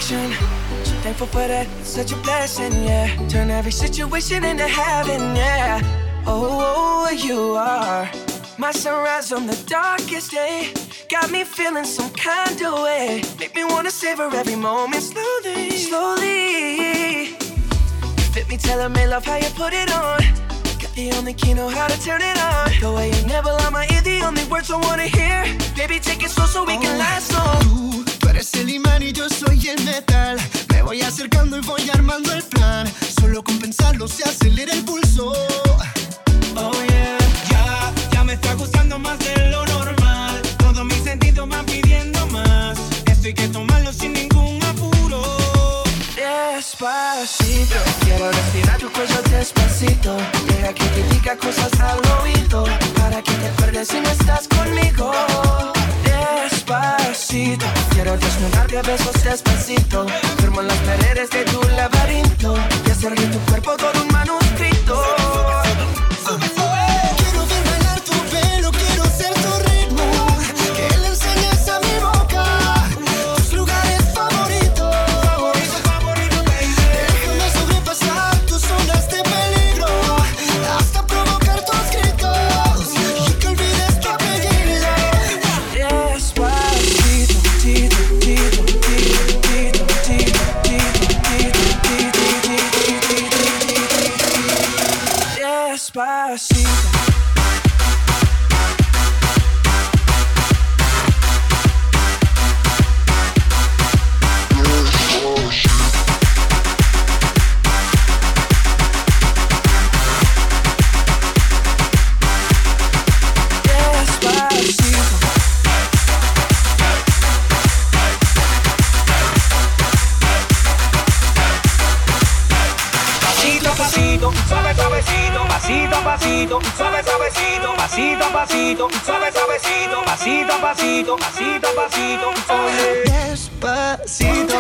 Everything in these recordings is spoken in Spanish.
perfection. So thankful for that, it's such a blessing, yeah. Turn every situation into heaven, yeah. Oh, you are my sunrise on the darkest day. Got me feeling some kind of way. Make me wanna savor every moment slowly, slowly. You fit me, telling me love how you put it on. Got the only key, know how to turn it on. The way you never lie my ear, the only words I wanna hear. Baby, take it slow so we can last long. Tú eres el imán y yo soy el metal. Me voy acercando y voy armando el plan. Solo con pensarlo se acelera el pulso. Oh yeah. Ya me está gustando más de lo normal. Todos mis sentidos van pidiendo más. Esto hay que tomarlo sin ningún apuro. Despacito, quiero respirar tu cuello despacito. Deja que te diga cosas al oído, para que te acuerdes si no estás conmigo. Despacito, quiero desnudarte a besos despacito. Firmo en las paredes de tu laberinto y hacer de tu cuerpo todo un manuscrito. Quiero ver bailar tu pelo, quiero ser tu ritmo. Que le enseñes a mi boca tus lugares favoritos. Déjame sobrepasar tus zonas de peligro, hasta provocar tus gritos y que olvides tu apellido. Despacito, tito, tito, tito, tito, tito, despacito. Suave, suavecito, pasito a pasito, suave, suavecito, pasito a pasito, suave, suavecito, pasito a pasito, pasito a pasito, Despacito.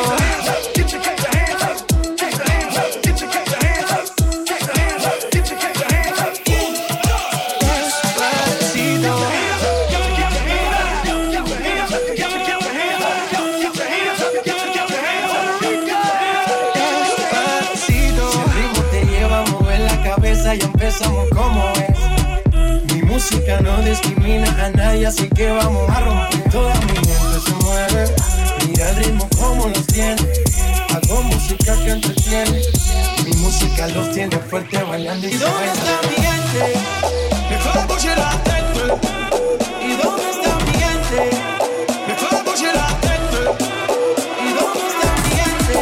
Ya empezamos como es. Mi música no discrimina a nadie, así que vamos a romper. Toda mi gente se mueve. Mira el ritmo como los tiene. Hago música que entretiene. Mi música los tiene fuerte bailando. ¿Y dónde está mi gente? Mejor escuche la gente. ¿Y dónde está mi gente? Mejor escuche la gente. ¿Y dónde está mi gente?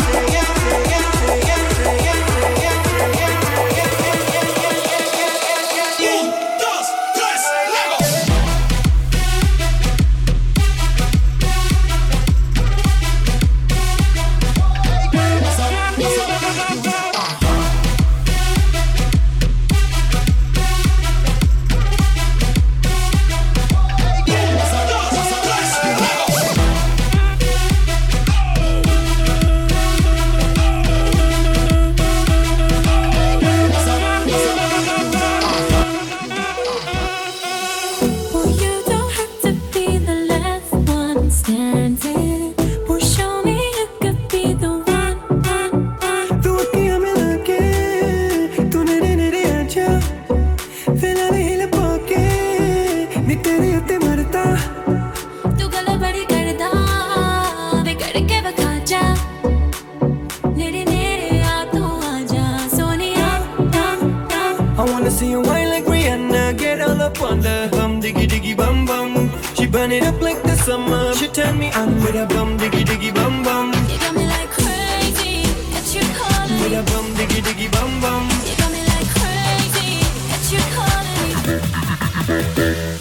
Burn it up like the summer. She turn me on with a bum diggy diggy bum bum. You got me like crazy, got you calling with me. a bum diggy diggy bum bum. You got me like crazy, got you calling me.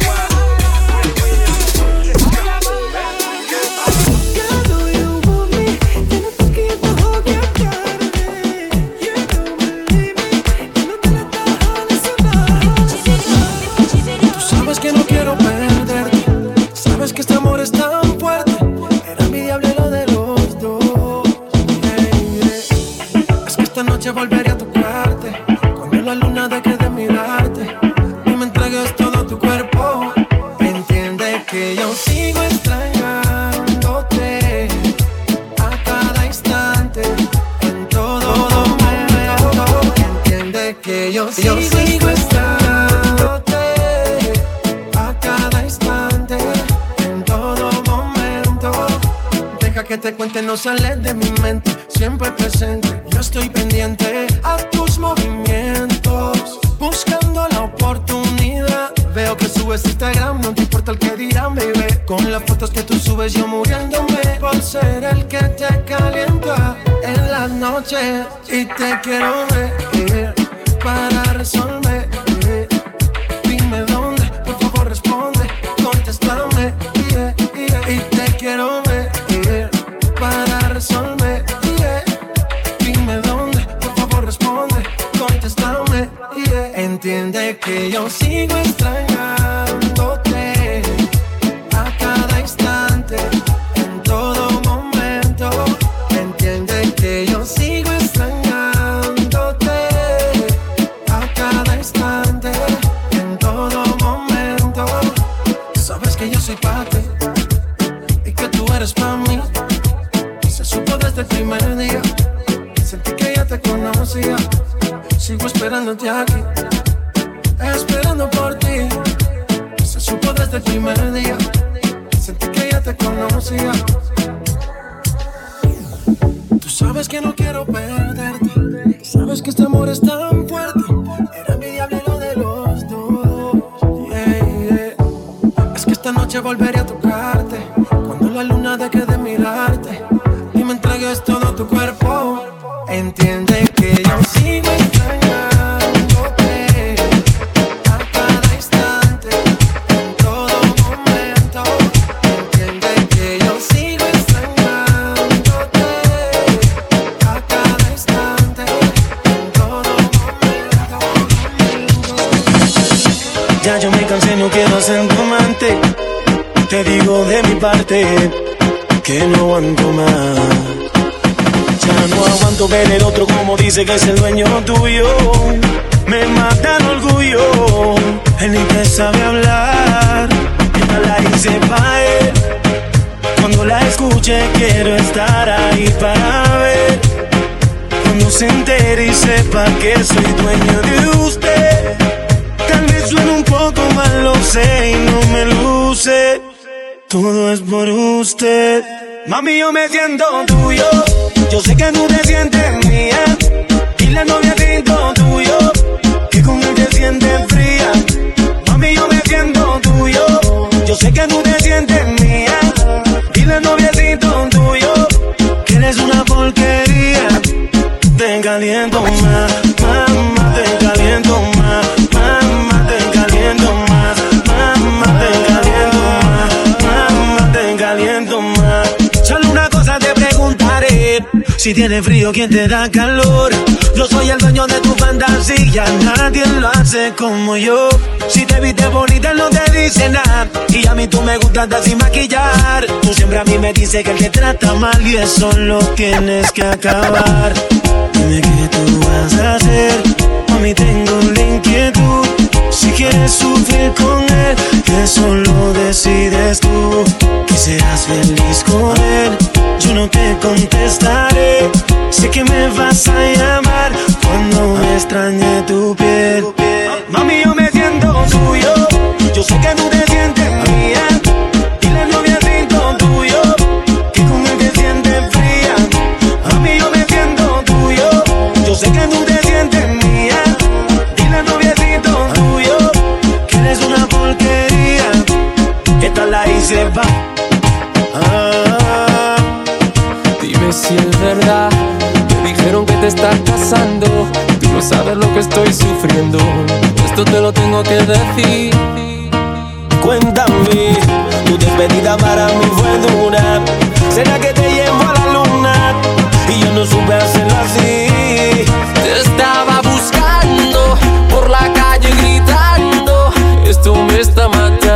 Girl, do you want me? que no quiero perderte. Sabes que este amor es tan fuerte. Era envidiable lo de los dos. Es que esta noche volveré a tocarte. Cuando la luna deje de mirarte y me entregues todo tu cuerpo. Entiende que yo sigo extrañándote a cada instante, en todo momento. Entiende que yo sigo extrañándote a cada instante, en todo momento. Deja que te cuente, no sales de mi mente, siempre presente. Yo estoy pendiente a tus movimientos, buscando la oportunidad. Veo que subes Instagram, no te importa el que dirán, baby. Con las fotos que tú subes yo muriéndome por ser el que te calienta en las noches. Y te quiero ver para resolver. Dime dónde, por favor responde, contéstame. Y te quiero ver para resolver. Dime dónde, por favor responde, contéstame. Entiende que yo sigo extrañándote a cada instante, en todo momento. Entiende que yo sigo extrañándote a cada instante, en todo momento. Sabes que yo soy pa' ti y que tú eres pa' mí. Se supo desde el primer día, sentí que ya te conocía. Sigo esperándote aquí, esperando por ti. Se supo desde el primer día, sentí que ya te conocía. Tú sabes que no quiero perderte, sabes que este amor es tan fuerte. Era envidiable lo de los dos. Es que esta noche volveré a tocarte, cuando la luna deje de mirarte y me entregues todo tu cuerpo. Entiende que yo sigo extrañándote a cada instante, en todo momento. Entiende que yo sigo extrañándote a cada instante, en todo momento. Ya yo me cansé, no quiero ser tu amante. Te digo de mi parte que no aguanto más. Ya no aguanto ver el otro como dice que es el dueño tuyo. Me mata el orgullo, él ni te sabe hablar. Esta la hice pa' él, cuando la escuche quiero estar ahí para ver. Cuando se entere y sepa que soy dueño de usted. Tal vez suene un poco mal, lo sé y no me luce. Todo es por usted. Mami, yo me siento tuyo. Yo sé que tú te sientes mía. Y la novia siento tuyo, que con él te sientes fría. Mami, yo me siento tuyo. Yo sé que tú te sientes mía. Y la novia siento tuyo, que eres una porquería. Te caliento más, mamá, te caliento más. Mamá, te caliento más. Mamá, te caliento más. Mamá, te caliento más. Solo una cosa te preguntaré: si tienes frío, ¿quién te da calor? Yo soy el dueño de tu fantasía, nadie lo hace como yo. Si te viste bonita, no te dice nada. Y a mí tú me gustas sin maquillar. Tú siempre a mí me dices que él te trata mal y eso lo tienes que acabar. Dime qué tú vas a hacer, mami, tengo la inquietud. Si quieres sufrir con él, eso lo decides tú. Que serás feliz con él, yo no te contestaré. Sé que me vas a llamar cuando me extrañe tu piel. Mami, yo me siento tuyo. Yo sé que tú te sientes mía. Y la novia siento tuyo, que con él te sientes fría. Mami, yo me siento tuyo. Yo sé que tú te sientes mía. Y la novia siento tuyo, que eres una porquería. Esta la hice va. Dime si es verdad, me dijeron que te estás casando. Tú no sabes lo que estoy sufriendo, esto te lo tengo que decir. Cuéntame, tu despedida para mí fue dura. ¿Será que te llevo a la luna? Y yo no supe hacerlo así. Te estaba buscando por la calle gritando, esto me está matando.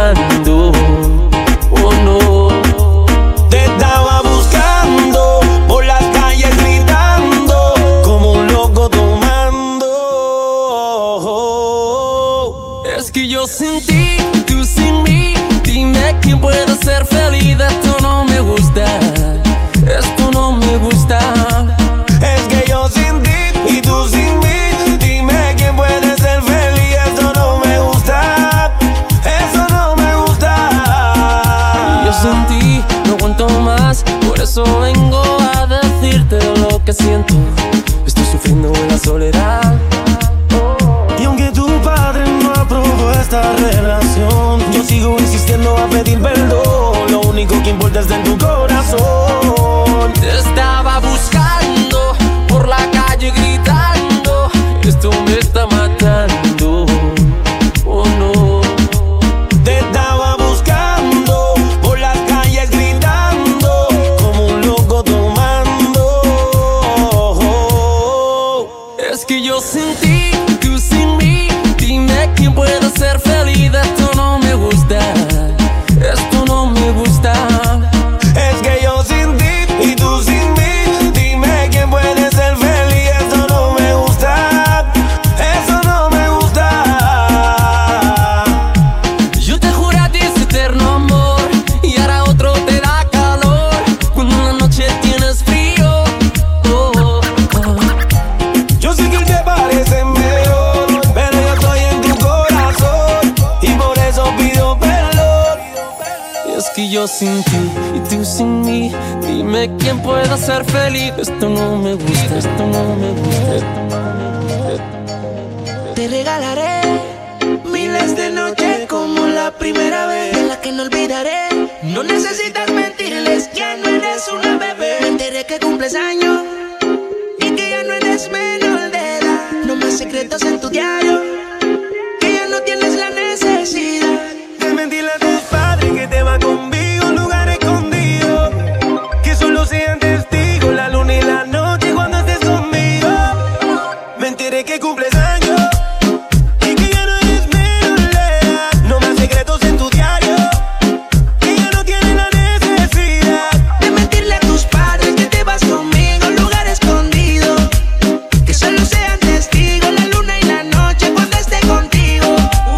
que yo sin ti y tú sin mí. Dime quién pueda ser feliz. Esto no me gusta, esto no me gusta. Te regalaré miles de noches como la primera vez, de la que no olvidaré. No necesitas mentirles, ya no eres una bebé. Me enteré que cumples años y que ya no eres menor de edad. No más secretos en tu diario, que ya no tienes la necesidad de mentirle a tus padres que te va conmigo a un lugar escondido, que solo sean testigos la luna y la noche cuando estés conmigo. Me enteré que cumples años y que ya no eres menor de edad. No más secretos en tu diario, que ya no tienes la necesidad de mentirle a tus padres que te vas conmigo a un lugar escondido, que solo sean testigos la luna y la noche cuando esté contigo.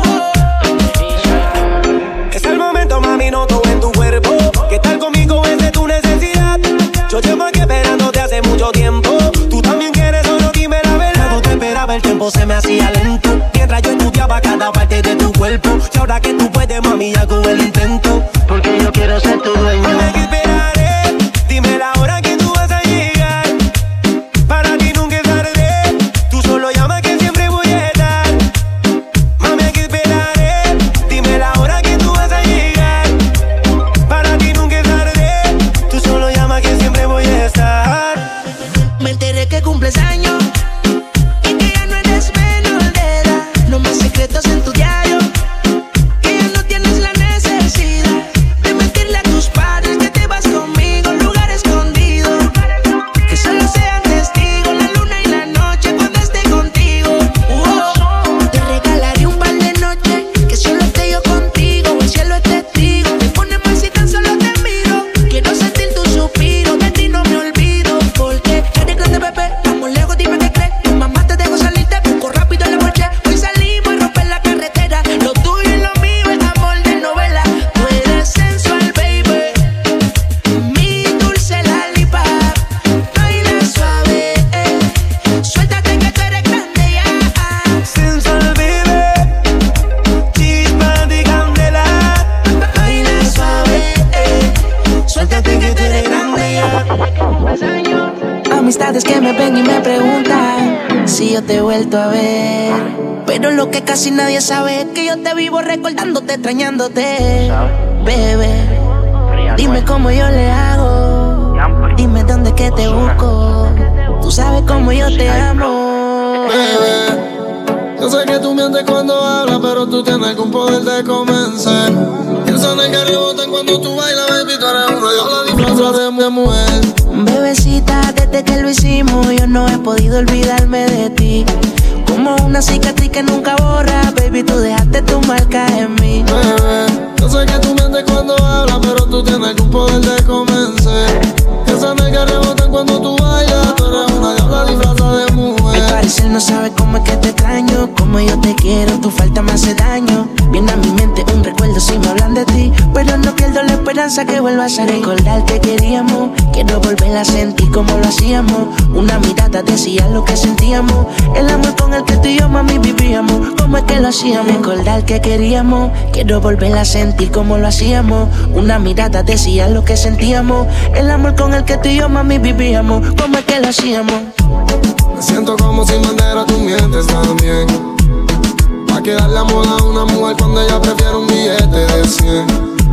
Es el momento, mami, noto en tu cuerpo que estar conmigo es de tu necesidad. Yo llevo aquí esperándote hace mucho tiempo. Tú también quieres, solo dime la verdad. Cuando te esperaba el tiempo se me hacía lento, mientras yo estudiaba cada parte de tu cuerpo. Y ahora que tú puedes, mami, hago el intento, porque yo quiero ser tu dueño. Mami, aquí esperaré, dime la hora que tú vas a llegar. Para ti nunca es tarde, tú solo llama que siempre voy a estar. Mami, aquí esperaré, dime la hora que tú vas a llegar. Para ti nunca es tarde, tú solo llama que siempre voy a estar. Me enteré que cumples años y que ya no eres menor de edad. No más secretos en tu diario, que ya no tienes la necesidad de mentirle a tus padres que te vas conmigo a un lugar escondido, que solo sean testigos la luna y la noche cuando esté contigo. Te regalaré un par de noches que solo esté yo contigo, el cielo es testigo. Te pones mal si tan solo te miro. Quiero sentir tu suspiro, de ti no me olvido, porque eres grande, bebé. Vamos lejos, dime qué crees. Tu mamá te dejo salir, te busco rápido en la noche. Hoy salimos a romper la carretera. Lo tuyo y lo mío es amor de novela. Tú eres sensual, baby, mi dulce lollipop. Baila suave, suéltate que tú eres grande ya. Sensual, baby, chispa de candela. Baila suave, suéltate que tú eres grande ya. Amistades que me ven y me preguntan si yo te he vuelto a ver, pero lo que casi nadie sabe es que yo te vivo recordándote, extrañándote. Bebé, dime cómo yo le hago, dime dónde que te busco. Tú sabes cómo yo te amo. Bebé, yo sé que tú mientes cuando hablas, pero tú tienes algún poder de convencer. Piensa en el que rebotan cuando tú bailas, baby, tú eres una diabla disfrazada de mujer. Bebecita, desde que lo hicimos yo no he podido olvidarme de ti. Como una cicatriz que nunca borra, baby, tú dejaste tu marca en mí. Bebé, yo sé que tú mientes cuando hablas, pero tú tienes algún poder de convencer. Piensa en el que rebotan cuando tú bailas, tú eres una diabla disfrazada de mujer. Al parecer no sabes cómo es que te extraño, como yo te quiero, tu falta me hace daño. Viene a mi mente un recuerdo si me hablan de ti, pero no pierdo la esperanza que vuelvas a recordar que queríamos. Quiero volver a sentir como lo hacíamos. Una mirada decía lo que sentíamos, el amor con el que tú y yo, mami, vivíamos. Cómo es que lo hacíamos, recordar que queríamos. Quiero volver a sentir como lo hacíamos. Una mirada decía lo que sentíamos, el amor con el que tú y yo, mami, vivíamos. Cómo es que lo hacíamos. Me siento como si manera tú mientes también. Pa' que darle amor a una mujer cuando ella prefiere un billete de 100.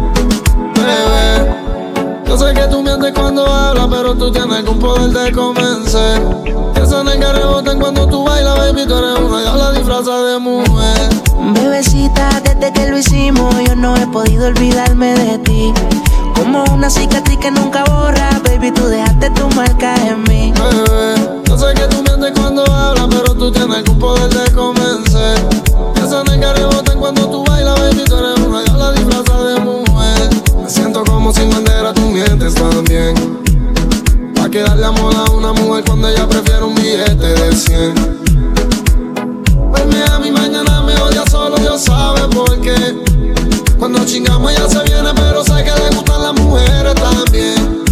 Bebé, yo sé que tú mientes cuando hablas, pero tú tienes algún poder de convencer. Piensa en el que rebotan cuando tú bailas, baby, tú eres una diabla disfrazada de mujer. Bebecita, desde que lo hicimos yo no he podido olvidarme de ti. Como una cicatriz que nunca borra, baby, tú dejaste tu marca en mí. Bebé, yo sé que tú mientes cuando hablas, pero tú tienes algún poder de convencer. Piensa en el que rebotan cuando tú bailas, baby, tú eres una diabla disfrazada de mujer. Me siento como si bandera tú mientes también. Pa' que darle amor a una mujer cuando ella prefiere un billete de 100. Verme a mi mañana me odia solo, Dios sabe por qué. Cuando chingamos ella se viene, pero sé que le gustan las mujeres también.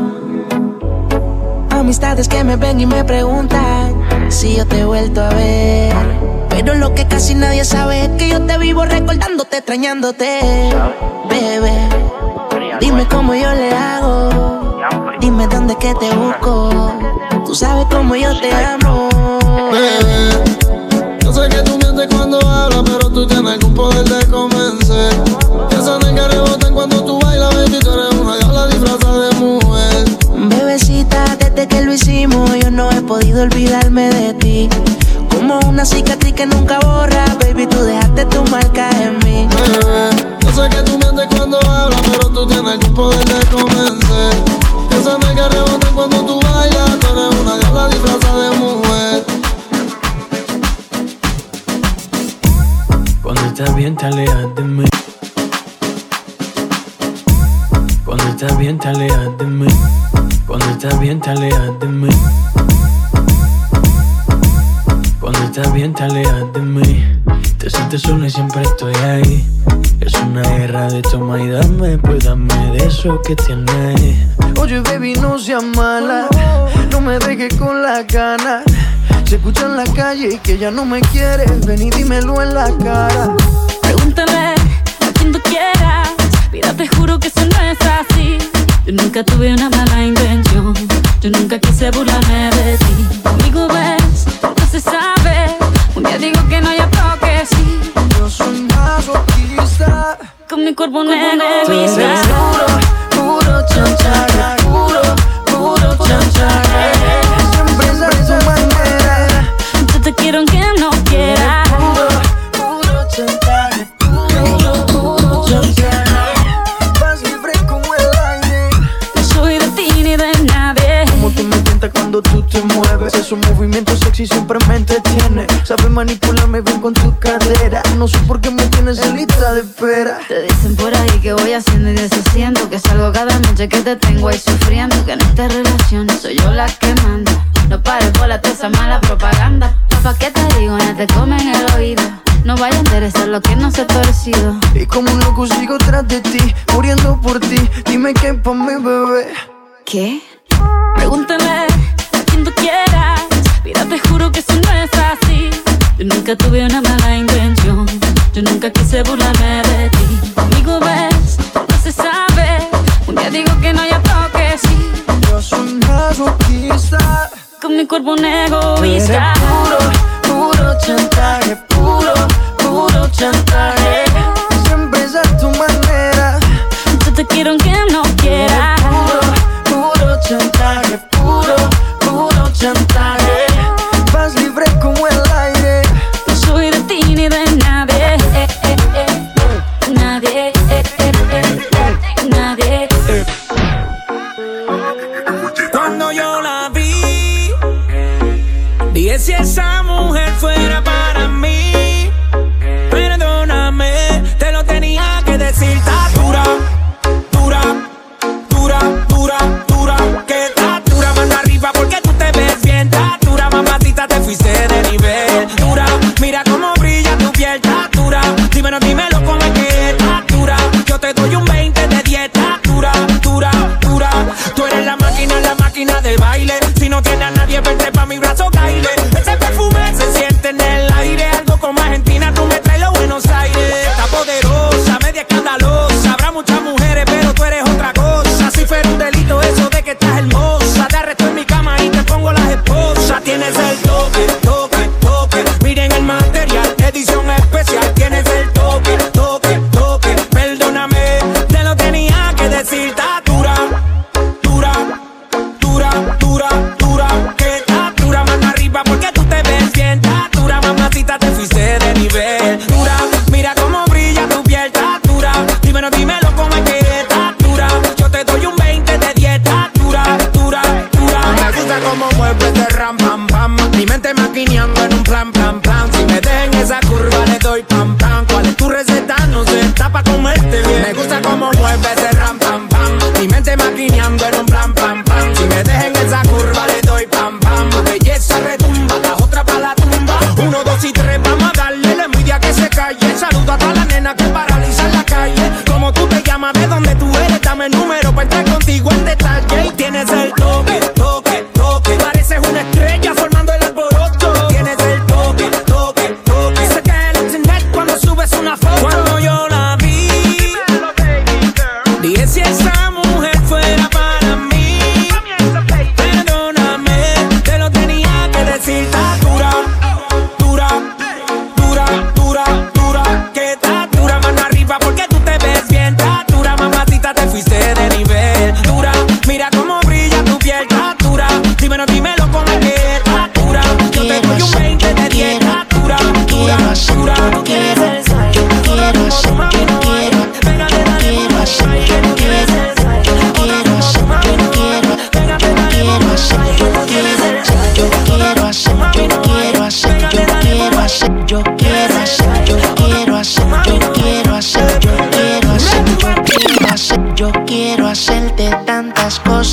Amistades que me ven y me preguntan si yo te he vuelto a ver, pero lo que casi nadie sabe es que yo te vivo recordándote, extrañándote. Bebé, Dime cómo yo le hago. Dime dónde que te busco. Tú sabes cómo yo te amo. Bebé, yo sé que tú mientes cuando hablas, pero tú tienes algún poder de convencer. Esa nega rebota cuando tú bailas, baby, tú eres una diabla disfrazada de mujer. Bebecita, desde que lo hicimos, yo no he podido olvidarme de ti. Como una cicatriz que nunca borra, baby, tú dejaste tu marca en mí. Bebé, yo sé que tú mientes cuando hablas, pero tú tienes algún poder de convencer. Esa nega rebota cuando tú bailas, tú eres una diabla disfrazada de mujer. Cuando estás bien te alejas de mí. Cuando estás bien te alejas de mí. Cuando estás bien te alejas de mí. Cuando estás bien te alejas de mí. Te sientes sola y siempre estoy ahí. Es una guerra de toma y dame, pues dame de eso que tienes. Oye baby, no seas mala, no me dejes con la gana. Se escucha en la calle que ya no me quieres, ven y dímelo en la cara. Pregúntale a quien tú quieras, mira, te juro que eso no es así. Yo nunca tuve una mala intención, yo nunca quise burlarme de ti. Conmigo ves, no se sabe, un día digo que no, y otro que sí. Yo soy masoquista, con mi cuerpo negro vista. Puro chanchaje, puro chanchaje. Siempre es a tu manera. Yo te quiero aunque no quieras. Puro chanchaje, puro chanchaje. Vas libre como el aire. No soy de ti ni de nadie. Como tú me tientas cuando tú te mueves. Esos movimientos sexy siempre me entretiene. Sabes manipularme bien con tu cadera. No sé por qué me tienes en lista de espera. Te dicen por ahí que voy haciendo y deshaciendo, que salgo cada noche que te tengo ahí sufriendo, que en esta relación soy yo la que manda. No pares bola toda esa mala propaganda. Papá, ¿qué te digo? Ya te comen el oído. No vaya a interesar lo que no se ha torcido. Y como un loco sigo tras de ti, muriendo por ti. Dime qué pa' mi bebé. ¿Qué? Pregúntale a quien tú quieras, mira, te juro que eso no es así. Yo nunca tuve una mala intención, yo nunca quise burlarme de ti. Conmigo ves, no se sabe, un día digo que no, y otro que sí. Yo soy masoquista, con mi cuerpo un egoísta. Puro chantaje, puro chantaje. Siempre es a tu manera. Yo te quiero aunque no quieras. Puro chantaje, puro chantaje. Vas libre como el aire. No soy de ti ni de nadie. Nadie, nadie. Cuando yo la vi, dije si esa mujer fuera para mí. Perdóname, te lo tenía que decir. Está dura, dura, dura, dura, dura. Que está dura, manda arriba porque tú te ves bien. Está dura, mamacita, te fuiste de nivel. Dura, mira cómo brilla tu piel. Está dura, dímelo cómo es que está dura. Yo te doy un 20 de 10. Está dura, dura, dura. Tú eres la máquina de baile. Si no tienes a nadie, vente pa' mi brazo, caile. Ese perfume se siente en el aire. Algo como Argentina, tú me traes los Buenos Aires. Está poderosa, media escandalosa. Habrá muchas mujeres, pero tú eres otra cosa. Si fuera un delito eso de que estás hermosa, te arresto en mi cama y te pongo las esposas. Tienes el toque, toque, toque. Miren el material, edición especial. Tienes el toque, toque, toque. Perdóname, te lo tenía que decir. Está dura, dura, dura, dura, dura. Que está dura, mano arriba porque tú te ves bien. Está dura, mamacita, te fuiste de nivel. Dura, mira cómo brilla tu piel. Está dura, dímelo cómo es que está dura. Yo te doy un 20 de 10. Está dura, dura, dura. Me gusta cómo mueves de ram, pam, pam. Mi mente maquineando en un plan, plan, plan. Si me dejan esa curva le doy pam, pam. ¿Cuál es tu receta? No sé, está pa' comerte bien. Me gusta cómo mueves de ram, pam, pam. Mi mente maquineando en un plan, pam, pam. Si me dejan esa curva le doy pam, pam. Belleza retumba, la otra pa' la tumba. 1, 2 y 3, vamos a darle la envidia que se calle. Saludo a todas las nenas que paralizan la calle. Como tú te llamas, de dónde tú eres, dame el número pa' entrar contigo en detalle. Y tienes el toque, toque, toque. Pareces una estrella formando el alboroto. Tienes el toque, toque, toque. Se cae el internet cuando subes una foto. Cuando yo la vi, dije si esa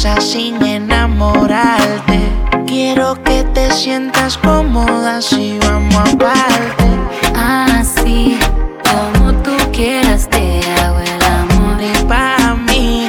cosa sin enamorarte. Quiero que te sientas cómoda si vamos aparte. Así como tú quieras te hago el amor. Y pa' mí,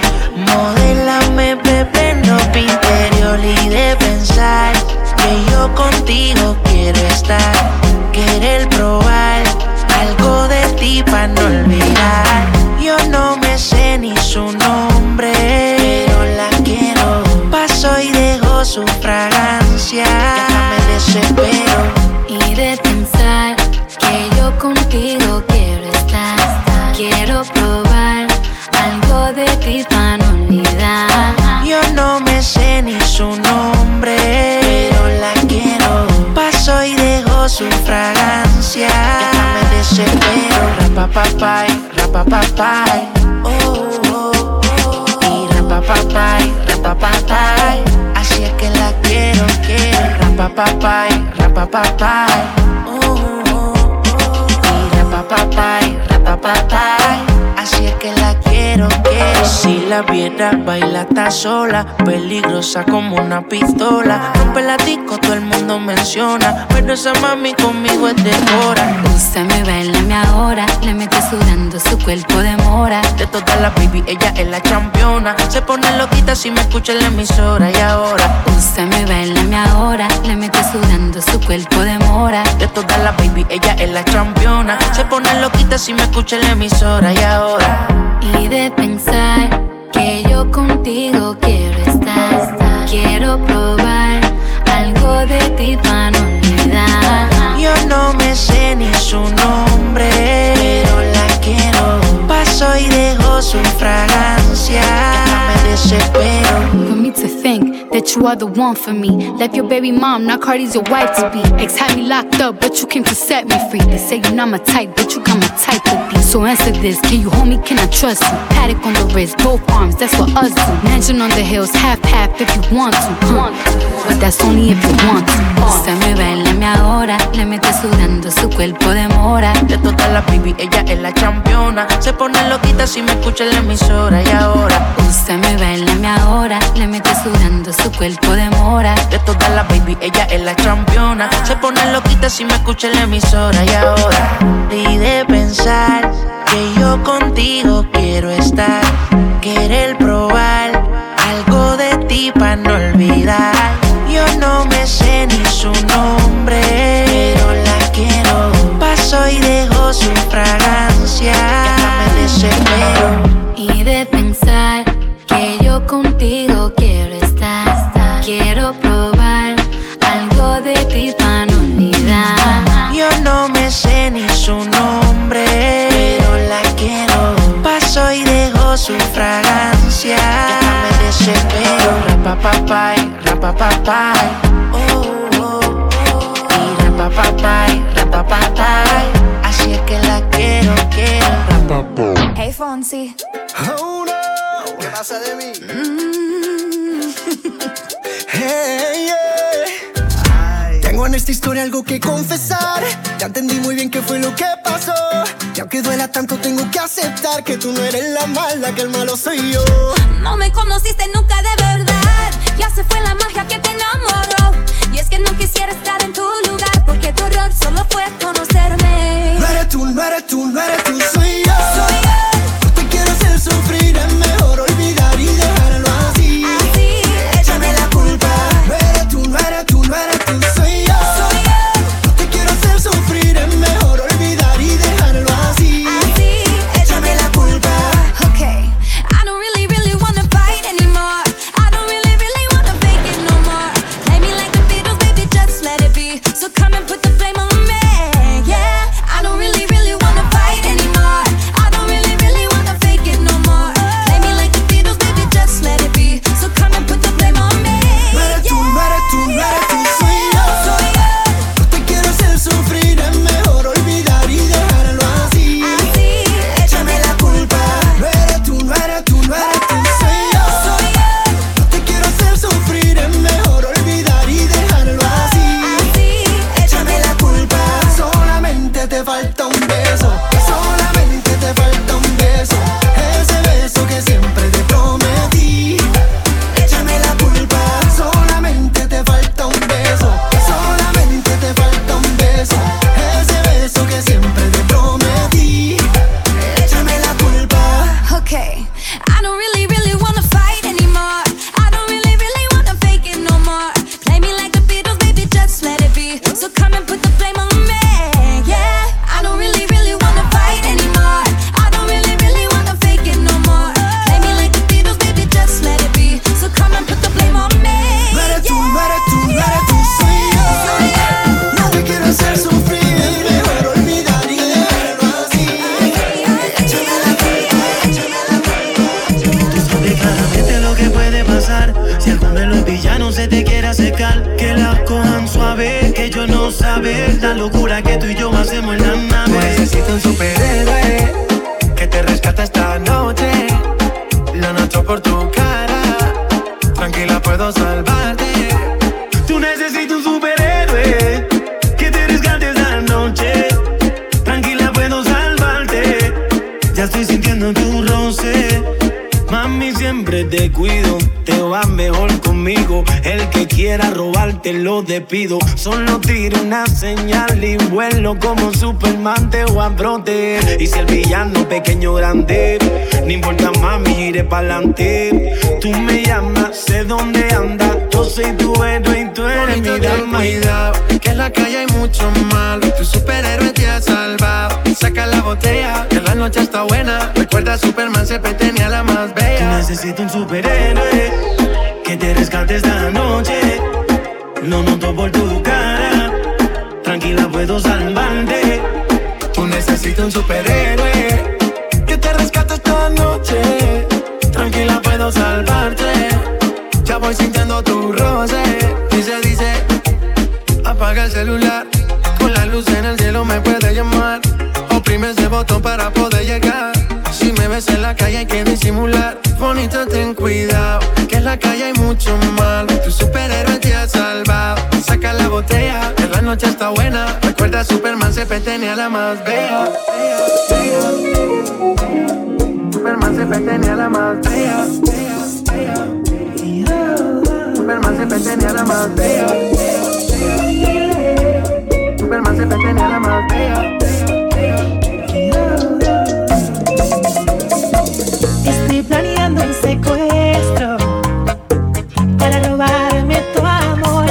modélame, bebé, ropa interior. Y de pensar que yo contigo quiero estar. Querer probar algo de ti pa' no olvidar. Yo no me sé ni su nombre, pero la quiero. Paso y dejo su fragancia, ya me desespero. Y de pensar que yo contigo quiero estar. Quiero probar algo de ti para no olvidar. Yo no me sé ni su nombre, pero la quiero. Paso y dejo su fragancia, ya me desespero. Rapapapay, rapapapay, oh, oh, oh. Y rapapapay, rapapapay, así es que la quiero, quiero. Rapapapay, rapapapay, oh, oh, oh. Y rapapapay, rapapapay, así es que la quiero, quiero. Si la viera baila está sola, peligrosa como una pistola. Rompe la disco, todo el mundo menciona, pero esa mami conmigo es de hora. Úsame, bailame ahora, le mete sudando su cuerpo de mora. De todas las baby, ella es la campeona. Se pone loquita si me escucha en la emisora. Y ahora, úsame, bailame ahora, le mete sudando su cuerpo de mora. de todas las baby, ella es la campeona. Se pone loquita si me escucha en la emisora. Y ahora, y de pensar que yo contigo quiero estar. Quiero probar algo de ti para no olvidar. yo no me sé ni su nombre, pero la quiero. Paso y dejo su fragancia, ya me desespero. For me to think that you are the one for me. Left your baby mom, now Cardi's your wife to be. Ex had me locked up, but you came to set me free. They say you're not my type, but you got my type to be. So answer this, can you hold me, can I trust you? Paddock on the wrist, both arms, that's what us do. Mansion on the hills, half if you want to, but that's only if you want to. Úsame, bailame ahora, le mete sudando su cuerpo de mora. De todas las baby, ella es la campeona. Se pone loquita si me escucha en la emisora. Y ahora, úsame, bailame ahora, le mete sudando su cuerpo de mora. de todas las baby, ella es la campeona. Se pone loquita si me escucha en la emisora. Y ahora, y de pensar que yo contigo quiero estar. Querer probar algo de ti pa' no olvidar. Yo no me sé ni su nombre, pero la quiero. Paso y dejo su fragancia, ya me desespero. Y de pensar que yo contigo quiero estar. Quiero probar algo de ti para no olvidar. Yo no me sé ni su nombre, pero la quiero. Paso y dejo su fragancia, ya me desespero. Rapapapay, rapapapay, oh, oh, oh. Y rapapapay, rapapapay, así es que la quiero, quiero. Hey Fonsi. Oh no, ¿qué pasa de mí? Hey, yeah. Tengo en esta historia algo que confesar. Ya entendí muy bien qué fue lo que pasó. Y aunque duela tanto tengo que aceptar que tú no eres la mala, que el malo soy yo. No me conociste nunca de verdad. Ya se fue la magia que te enamoró. Y es que no quisiera estar en tu lugar, porque tu error solo fue conocerme. No eres tú, no eres tú, no eres tú, soy yo. Soy yo. No te quiero hacer sufrir, es mejor olvidar y dejarlo así. Así, Échame la culpa. No eres tú, no eres tú, no eres tú, soy yo. soy yo. No te quiero hacer sufrir, es mejor olvidar y dejarlo así. Así, Échame la culpa. okay. I don't really, really wanna fight anymore. I don't really, really wanna fake it no more. Play me like the Beatles, baby, just let it be. So come and put the flame on me, yeah. I don't really, really wanna fight anymore. I don't sabes la locura que tú y yo hacemos en la nave. Necesito un superhéroe que te rescate esta noche. Lo noto por tu cara, tranquila puedo salvarte. Tú necesitas un superhéroe que te rescate esta noche. Tranquila puedo salvarte. Ya estoy sintiendo tu roce. Mami, siempre te cuido, te va mejor conmigo. El que quiera robarte lo despido. Solo tiro una señal y vuelo como Superman, te voy a proteger. Y si el villano pequeño o grande, no importa, mami, iré pa'lante. Tú me llamas, sé dónde andas. Yo soy tu héroe y tú eres mi dama. Cuidado, que en la calle hay mucho malo. Tu superhéroe te ha salvado. Saca la botella, que la noche está buena. Recuerda, Superman siempre tenía la más bella. Tú necesitas un superhéroe que te rescate esta noche. Lo noto por tu cara, tranquila puedo salvarte. Tú necesitas un superhéroe que te rescate esta noche. Tranquila puedo salvarte. Ya voy sintiendo tu roce. Dice, apaga el celular. Con la luz en el cielo me puede llamar. Oprime ese botón para poder llegar. Si me ves en la calle hay que disimular. Bonita, ten cuidado, que en la calle hay mucho mal. Tu superhéroe te ha salvado. Saca la botella, que la noche está buena. Recuerda, Superman siempre tenía la más bella. Superman siempre tenía la más bella. Superman siempre tenía la más bella. Superman siempre tenía la más bella. Estoy planeando un secuestro para robarme tu amor.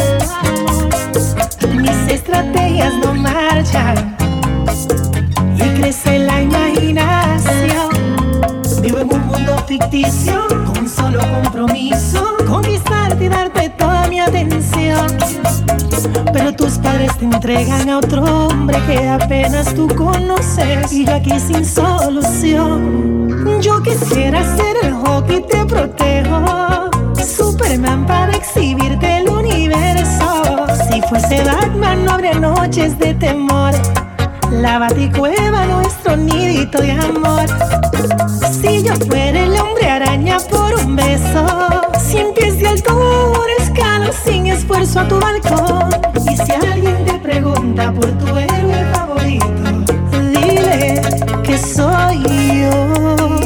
Mis estrategias no marchan y crece la imaginación. Vivo en un mundo ficticio con un solo compromiso: conquistarte y darte toda mi atención. Pero tus padres te entregan a otro hombre que apenas tú conoces, y yo aquí sin solución. Yo quisiera ser el Hulk y te protejo, Superman para exhibirte el universo. Si fuese Batman no habría noches de temor, la Baticueva nuestro nidito de amor. Si yo fuera el hombre araña por un beso, 100 pies de altura escalo sin esfuerzo a tu balcón. Y si alguien te pregunta por tu héroe favorito, dile que soy yo.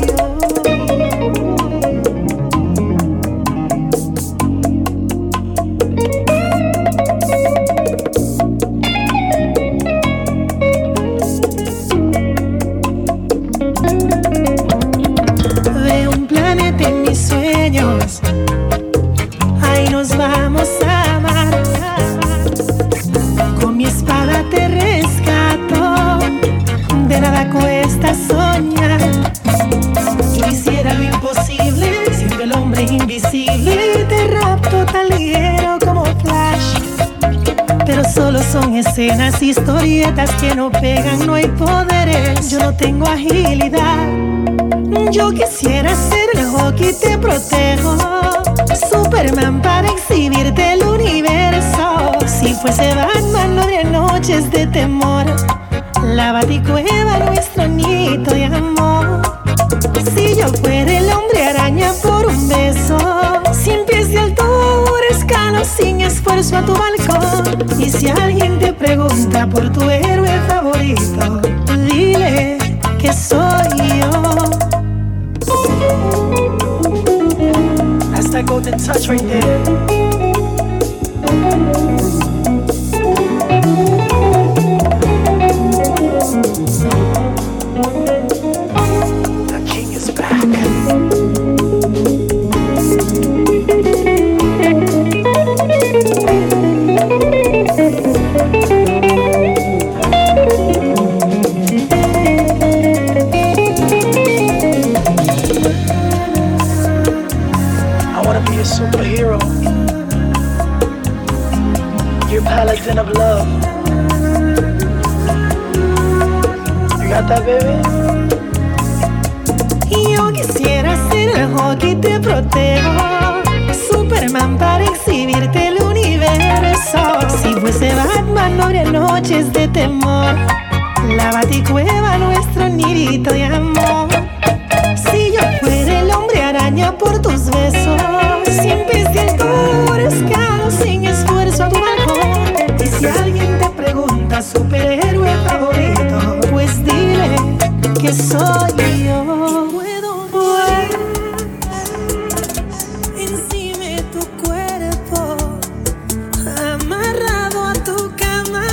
Veo un planeta en mis sueños, ahí nos vamos a amar. Con mi espada te rescato, de nada cuesta soñar. Yo hiciera lo imposible, siendo el hombre invisible. Te rapto tan ligero como Flash, pero solo son escenas, historietas que no pegan, no hay poderes. Yo no tengo agilidad. Yo quisiera ser el Hulk y te protejo, Superman para exhibirte el universo. Si fuese Batman no habría noches de temor, la Baticueva nuestro nidito de amor. Si yo fuera el hombre araña por un beso, 100 pies de altura escalo sin esfuerzo a tu balcón. Y si alguien te pregunta por tu héroe favorito, dile que soy yo. That's that golden touch right there. The king is back. Superhero, your paladin of love. You got that, baby? Yo quisiera ser el Hulk y te protejo, Superman para exhibirte el universo. Si fuese Batman no habría noche noches de temor, la baticueva nuestro nidito de amor. Si yo fuera el hombre araña por tus besos, sin pestañas escalo sin esfuerzo a tu balcón. Y si alguien te pregunta superhéroe favorito, pues dile que soy yo. Puedo morir encima de tu cuerpo, amarrado a tu cama,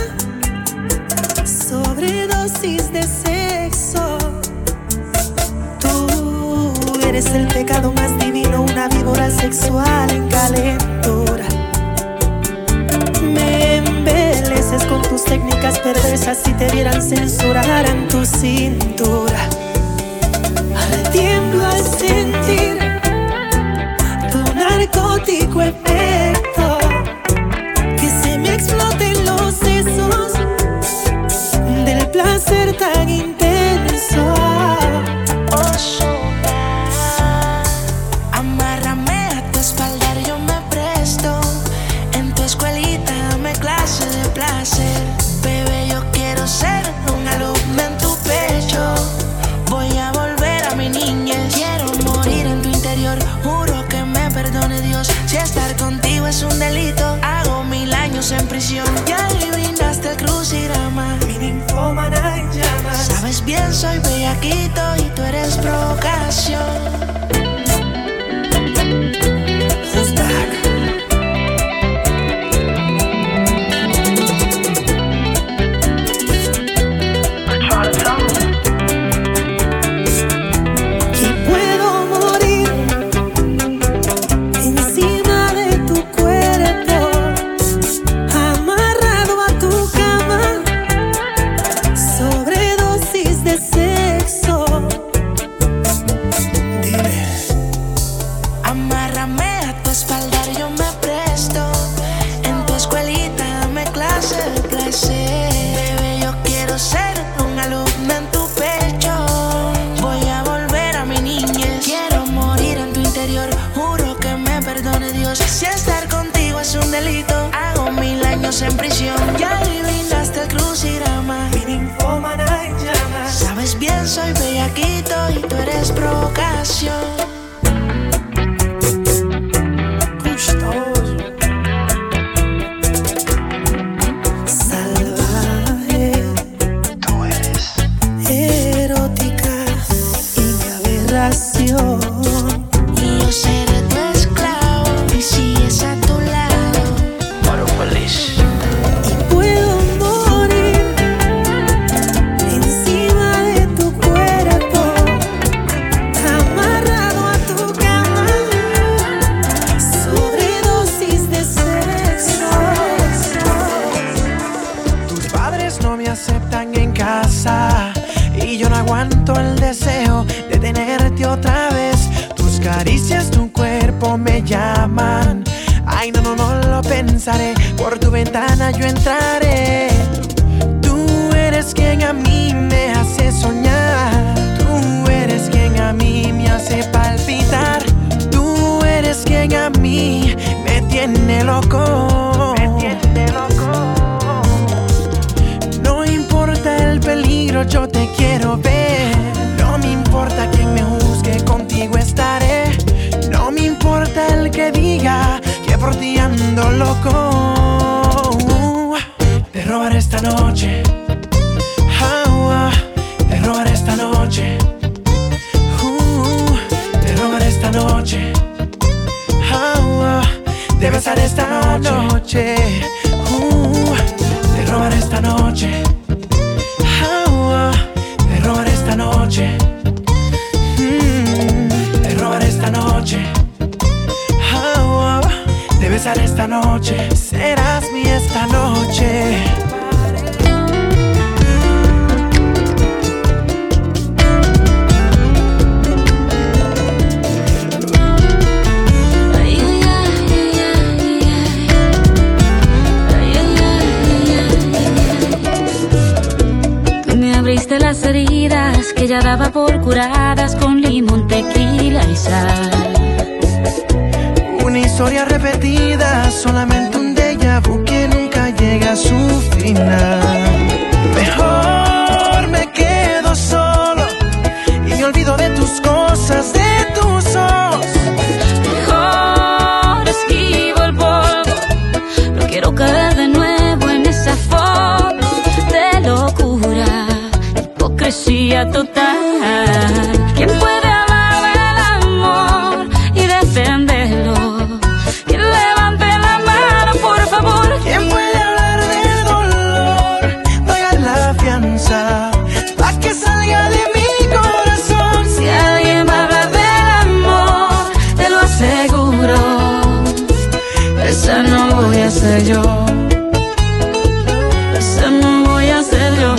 sobredosis de sexo. Tú eres el pecado más divino, una víbora sexual en calentura. Me embeleces con tus técnicas perversas, si te vieran censurar en tu cintura. Tiemblo al sentir tu narcótico efecto, que se me exploten los sesos del placer tan intenso. Amárrame a tu espalda, yo me presto. En tu escuelita dame clase de placer. Bebé, yo quiero ser un alumno en tu pecho. Voy a volver a mi niñez. Quiero morir en tu interior. Juro que me perdone Dios. Si estar contigo es un delito, hago 1000 años en prisión. Ya le brindaste el crucigrama, Mi ninfómana en llamas. sabes bien, soy bellaquito y tú eres provocación. Who's back? Y puedo morir encima de tu cuerpo, amarrado a tu cama, sobredosis de sexo. Dile. Amárrame a tu espalda, yo me presto. En tu escuelita dame clase de placer. Bebé, yo quiero ser un alumno en tu pecho. Voy a volver a mi niñez. Quiero morir en tu interior. Juro que me perdone Dios. Si estar contigo es un delito, hago 1000 años en prisión. Ya adivinaste el crucigrama, Mi ninfómana en llamas. sabes bien, soy bellaquito y tú eres provocación. Gustoso, salvaje, Tú eres erótica y mi aberración. y yo seré tu esclavo y si es a tu lado. Y puedo morir encima de tu cuerpo, amarrado a tu cama, sobredosis de sexo. Tus padres no me aceptan en casa y yo no aguanto el deseo de tenerte otra vez. Tus caricias, tu cuerpo me llaman. Ay, no, no, no lo pensaré. Por tu ventana yo entraré. Tú eres quien a mí me hace soñar. Tú eres quien a mí me hace palpitar. Tú eres quien a mí me tiene loco. No importa el peligro, yo te quiero ver. No me importa quién me juzgue, contigo estaré. No me importa el que diga que por ti ando loco. Te robaré esta noche. Te robaré esta noche. Te robaré esta noche. Te besaré esta noche. Te robaré esta noche. Te robaré esta noche. Te robaré esta noche. Te besaré esta noche. Serás mi esta noche. Me abriste las heridas que ya daba por curadas con limón, tequila y sal. Una historia repetida, solamente un déjà vu que nunca llega llega a su final. Mejor me quedo solo y me olvido de tus cosas, de tus ojos. Mejor esquivo el polvo, no quiero caer de nuevo en esa foto de locura, hipocresía total. ¿Quién puede hablar del amor y defenderlo? ¿Quién levante la mano, por favor? ¿Quién puede hablar del dolor? Pagar la fianza pa' que salga de mi corazón. Si alguien va a hablar del amor, te lo aseguro, esa no voy a ser yo. Esa no voy a ser yo.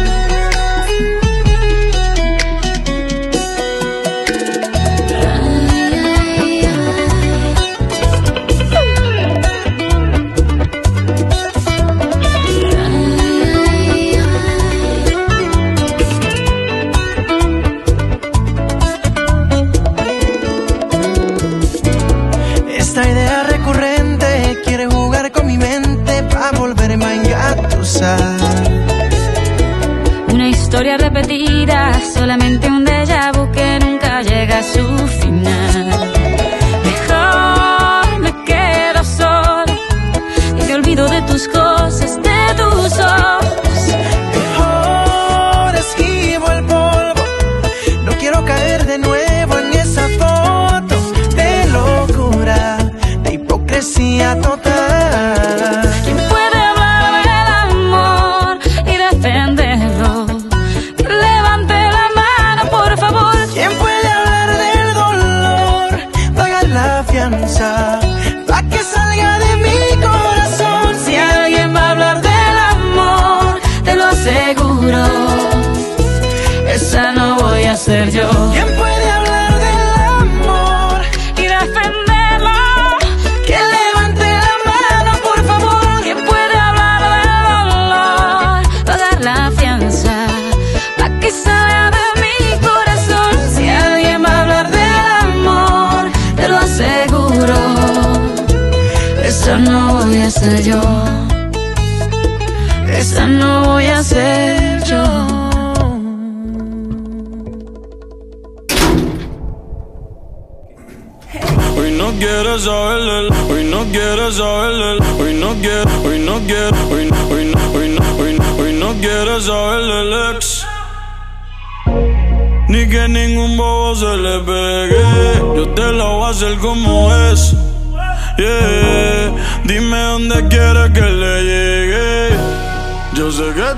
Esta idea recurrente quiere jugar con mi mente pa' volverme a engatusar. Una historia repetida, solamente un déjà vu que nunca llega a su final. Mejor me quedo solo y me olvido de tus cosas, de tus ojos. Mejor esquivo el polvo, no quiero caer de nuevo en esa foto de locura, de hipocresía total. ¿Quién puede hablar del amor y defenderlo? Que levante la mano, por favor. ¿Quién puede hablar del dolor? Pagar la fianza pa' que salga de mi corazón. Si alguien va a hablar del amor, te lo aseguro, esa no voy a ser yo. ¿Quién puede hablar del amor Y defenderlo, que levante la mano, por favor? ¿quién puede hablar del dolor? Pagar la fianza pa' que salga de mi corazón. Si alguien va a hablar del amor, te lo aseguro, esa no voy a ser yo. Esa no voy a ser yo. Hoy no quieres saber, hoy no quieres saber, hoy no quieres saber el ex. Ni que ningún bobo se le pegue. Yo te lo voy a hacer como es. Yeah. Dime dónde quieres que le llegue. Yo sé que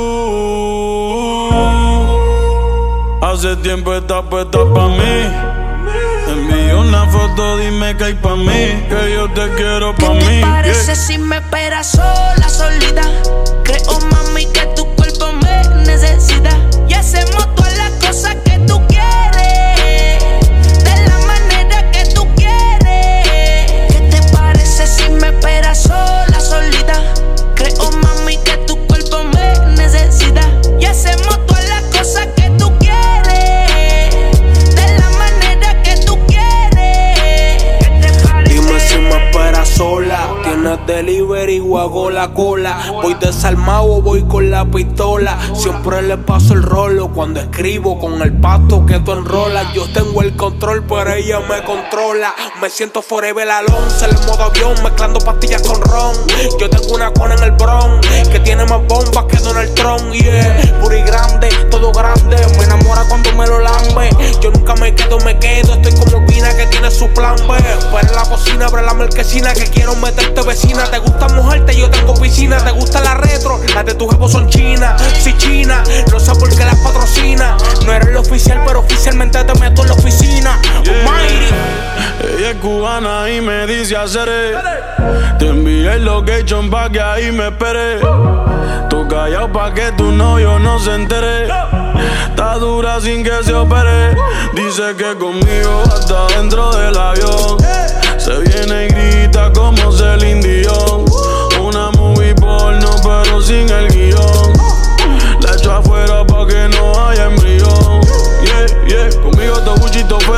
tú hace tiempo estás puesta pa' mí. Envío una foto, dime que hay pa' mí, que yo te quiero pa' mí. ¿Qué te parece si me esperas sola, solita? Creo, mami, que tu cuerpo me necesita. Y hacemos todas las cosas que tú quieres, de la manera que tú quieres. ¿Qué te parece si me esperas sola, solita? Creo, mami, que tu cuerpo me necesita. Y hacemos todas las cosas que tú quieres, de la manera que tú quieres. ¿Qué te parece? Dime si me esperas sola. Tienes delivery o hago la cola. Voy desarmado o voy con la pistola. Siempre le paso el rolo cuando escribo con el pasto que tú enrolas. Yo tengo el control, pero ella me controla. Me siento forever Alonso en el modo avión, mezclando pastillas con ron. Yo tengo una cona en el Bronx que tiene más bombas que Donald Trump. Yeah, puri grande, todo grande. Me enamora cuando me lo lambe. Yo nunca me quedo. Estoy como Pina que tiene su plan B. Pero en la cocina abre la marquesina que quiero meterte vecina. Te gusta mojarte, yo tengo piscina. Te gusta la retro, las de tu jefe son chinas. Si china, no sé por qué las patrocina. No eres el oficial, pero oficialmente te meto en la oficina. Ella es cubana y me dice hacer. Te envié el location pa' que ahí me espere. Tú callado pa' que tu novio no se entere. Está dura sin que se opere. Dice que conmigo hasta dentro del avión. Se viene y grita como Celine Dion. Una movie porno pero sin el guión. La echo afuera pa' que no haya embrión. Yeah, yeah, conmigo te buchito Fendi.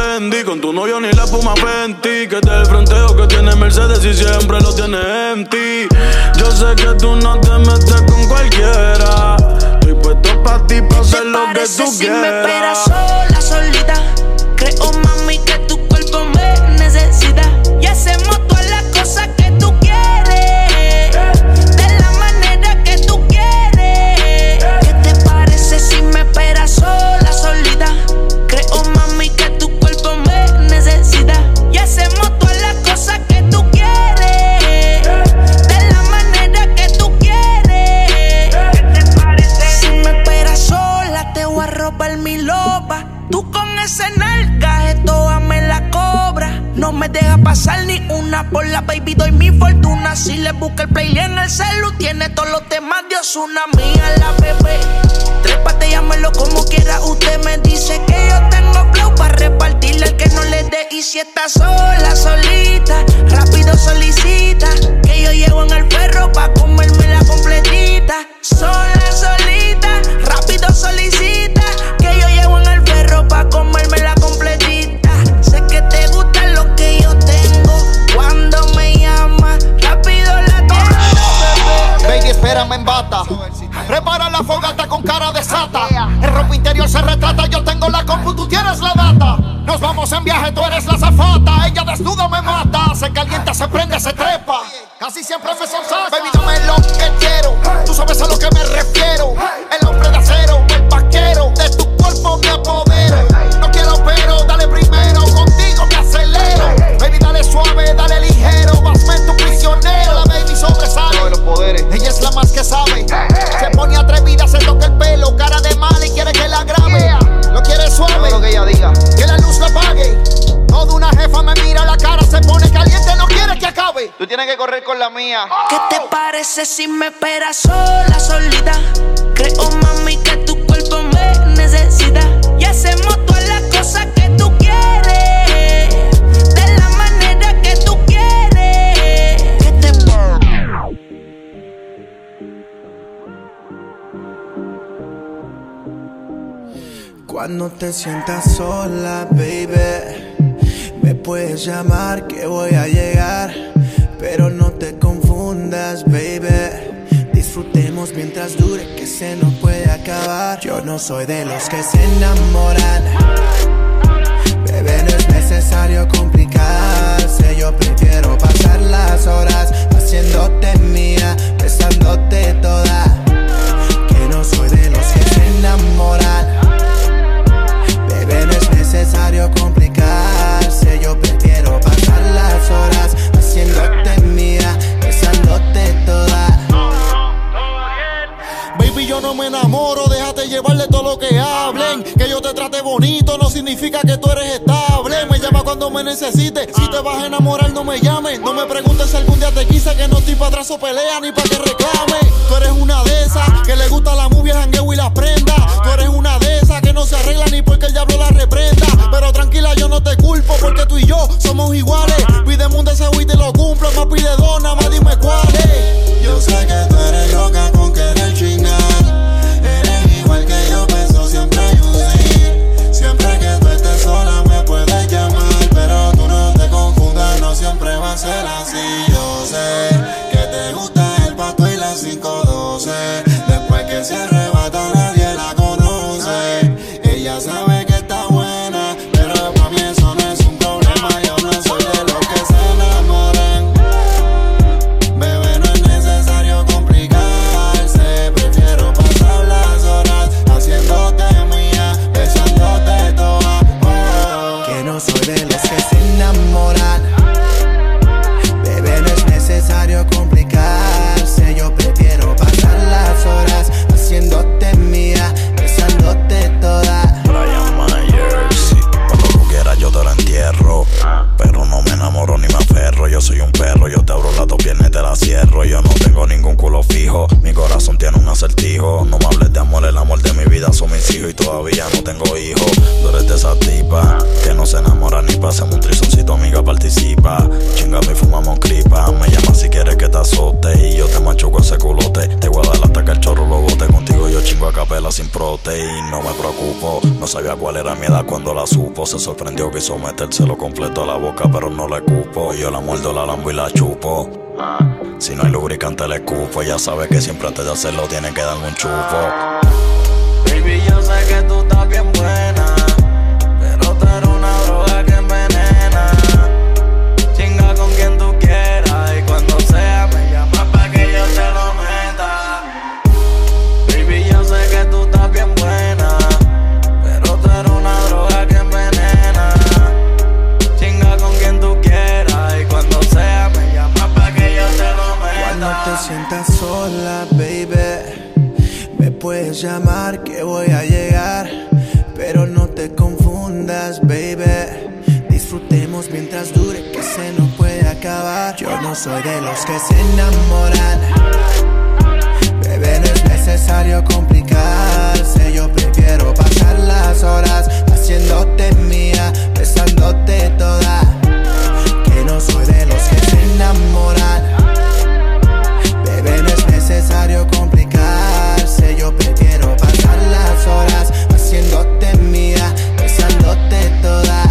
Con tu novio ni la espuma Fenty. Que te el fronteo que tiene Mercedes y siempre lo tiene empty. Yo sé que tú no te metes con cualquiera. Estoy puesto pa' ti, pa' hacer lo que tú si quieras. Me esperas sola, solita. Creo, mami, que tu cuerpo me necesita. Y hacemos todas las cosas que tú quieres, de la manera que tú quieres. ¿Qué te parece si me esperas sola, solita? Creo, mami, que tu cuerpo me necesita. Y hacemos todas las cosas que tú quieres, de la manera que tú quieres. ¿Qué te parece? Si me esperas sola, te voy a robar mi loba. Tú con ese nalgaje toda me la cobra. No me deja pasar ni una por la baby, doy mi fortuna. Si le busca el play en el celu, tiene todos los temas de Ozuna. Mía la bebé, trépate, llámelo como quiera. Usted me dice que yo tengo flow para repartirle al que no le dé. Y si está sola, solita, rápido solicita, que yo llego en el perro pa' comerme la completita. Sola, solita, rápido solicita, que yo llego en el perro pa' comerme la completita. Sé que te gusta lo que yo tengo. Cuando me llamas, rápido la tengo. Baby, espérame en bata. Prepara la fogata con cara de sata. El ropa interior se retrata. Yo tengo la compu, tú tienes la data. Nos vamos en viaje, tú eres la azafata. Ella desnuda me mata. Se calienta, se prende, se trepa. Casi siempre me sonsaca. Baby, dame lo que quiero. Tú sabes a lo que me refiero. El hombre de acero, el vaquero. De tu cuerpo me apodero. No quiero pero, dale primero. Contigo me acelero. Baby, dale suave, dale ligero. Hazme tu prisionero. La baby sobresale. Todos los poderes. Ella es la más que sabe. Se pone atrevida, se toca el pelo. Cara de mal y quiere que la grabe. Lo quiere suave. Todo lo que ella diga. Que la luz la apague. Toda una jefa me mira la cara, se pone caliente, no quiere que acabe. Tú tienes que correr con la mía. ¿Qué te parece si me esperas sola, solita? Creo, mami, que tu cuerpo me necesita. Y hacemos todas las cosas que tú quieres, de la manera que tú quieres. ¿Qué te Cuando te sientas sola, baby, me puedes llamar que voy a llegar. Pero no te confundas, baby. Disfrutemos mientras dure, que se nos puede acabar. Yo no soy de los que se enamoran. Bebé, no es necesario complicarse. Yo prefiero pasar las horas haciéndote mía, besándote toda. Que no soy de los que se enamoran. Bebé, no es necesario complicarse. Yo prefiero pasar las horas haciéndote mía, besándote toda. Baby, yo no me enamoro, déjate llevarle todo lo que hablen. Que yo te trate bonito no significa que tú eres estable. Me llama cuando me necesites. Si te vas a enamorar, no me llames. No me preguntes si algún día te quise, que no estoy pa' atrás o pelea ni pa' que reclame. Tú eres una de esas que le gusta la movie, el jangueo y las prendas. Tú eres una de esas que no se arregla ni porque el diablo la reprenda. Pero tranquila, yo no te culpo porque tú y yo somos iguales. Pídeme un deseo y te lo cumplo. Más pide dos, nada más dime cuál es. Yo sé que tú eres loca con querer chingar. Eres igual que yo, pienso siempre ayudar. Siempre que tú estés sola me puedes llamar. Pero tú no te confundas, no siempre va a ser así. Yo sé que te gusta el pasto y las 512. Después que se arrebata nadie la conoce. Ella sabe que está buena, pero para mí eso no es un problema. Yo no soy de los que se enamoran. Bebé, no es necesario complicarse. Prefiero pasar las horas haciéndote mía, besándote toda. Oh. Que no soy de los que se enamoran. Bebé, no es necesario complicarse. Yo prefiero pasar las horas haciéndote mía, besándote toda. Brian Myers, sí, cuando tú quieras yo te lo entierro. Pero no me enamoro ni me aferro. Yo soy un perro, yo te abro las dos piernas y te las cierro. Yo no tengo ningún culo fijo, mi corazón tiene un acertijo. No me hables de amor, el amor de mi vida son mis hijos. Y todavía no tengo hijos. Tú eres de esa tipa que no se enamora ni pasemos un trizoncito, amiga, participa. Chingame y fumamos cripa. Me llama si quieres que te azote y yo te machuco ese culote. Te voy a dar hasta que el chorro lo bote. Contigo yo chingo a capela comerla sin proteína, no me preocupo. No sabía cuál era mi edad cuando la supo. Se sorprendió, quiso metérselo completo a la boca, pero no le cupo. Yo la muerdo, la lambo y la chupo. Si no hay lubricante le escupo. Ya sabe que siempre antes de hacerlo tiene que darme un chupo. Baby, yo sé que tú estás bien buena, pero tú eres una droga que envenena. Chinga con quien tú quieras y cuando sea me llamas pa' que yo te lo meta. Baby, yo sé que tú estás bien buena, pero tú eres una droga que envenena. Chinga con quien tú quieras y cuando sea me llamas pa' que yo te lo meta. Cuando te sientas sola, baby, me puedes llamar que voy a llegar, pero no te confundas, baby. Disfrutemos mientras dure, que se nos puede acabar. Yo no soy de los que se enamoran, bebé, no es necesario complicarse. Yo prefiero pasar las horas haciéndote mía, besándote toda. Que no soy de los que se enamoran, bebé, no es necesario complicarse. Yo prefiero pasar las horas haciéndote mía, besándote toda.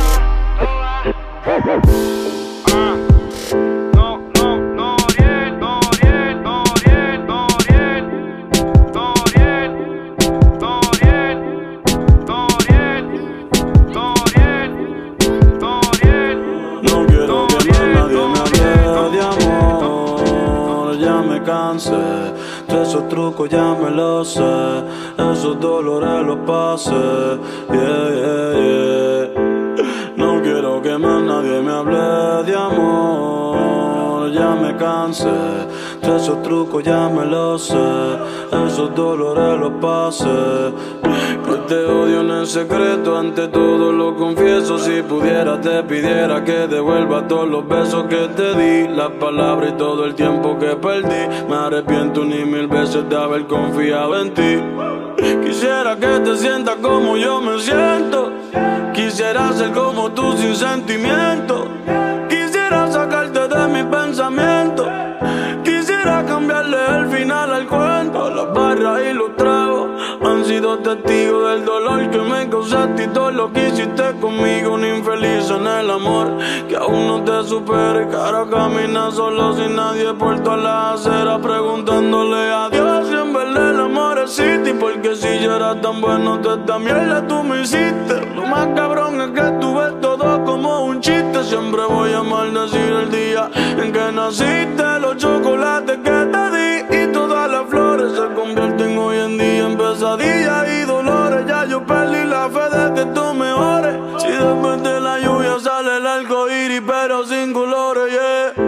De esos trucos ya me lo sé, esos dolores los pasé, yeah, yeah, yeah. No quiero que más nadie me hable de amor, ya me cansé. De esos trucos ya me lo sé, esos dolores los pasé. Que te odio en el secreto, ante todo lo confieso. Si pudiera te pidiera que devuelva todos los besos que te di, las palabras y todo el tiempo que perdí. Me arrepiento ni mil veces de haber confiado en ti. Quisiera que te sientas como yo me siento, quisiera ser como tú sin sentimiento, quisiera sacarte de mis pensamientos, quisiera cambiarle el final al cuento. Las barras y los tragos han sido testigos del dolor que me causaste y todo lo que hiciste conmigo. Un infeliz en el amor que aún no te supere, que ahora camina solo sin nadie por toda la acera, preguntándole a Dios si en verdad el amor existe. Porque si yo era tan bueno, toda esta mierda tú me hiciste. Lo más cabrón es que tú ves todo como un chiste. Siempre voy a maldecir el día en que naciste, los chocolates que te di y todas las flores se convierten hoy en día en pesadillas y dolores. Ya yo perdí la fe de que tú mejores. Si después de la lluvia sale el arco iris pero sin colores, yeah.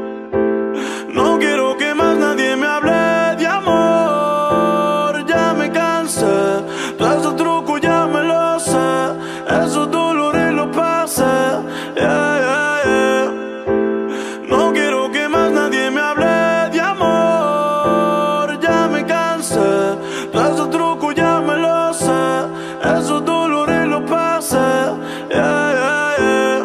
No quiero que más nadie me hable de amor, ya me cansé. Todos esos trucos ya me los sé, esos dolores los pasé, yeah, yeah, yeah. No quiero que más nadie me hable de amor, ya me cansé. Todos esos trucos ya me los sé, esos dolores los pasé, yeah, yeah, yeah.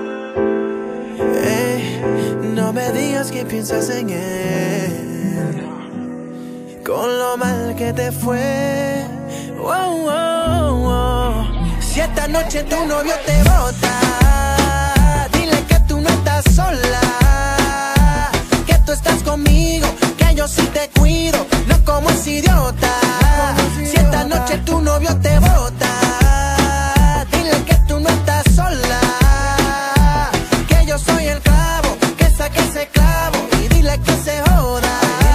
No me digas que piensas en él, con lo mal que te fue. Oh, oh, oh. Si esta noche tu novio te bota, dile que tú no estás sola, que tú estás conmigo, que yo sí te cuido, no como ese idiota. Si esta noche tu novio te bota, dile que tú no estás sola, que yo soy el clavo, que saque ese clavo y dile que se joda.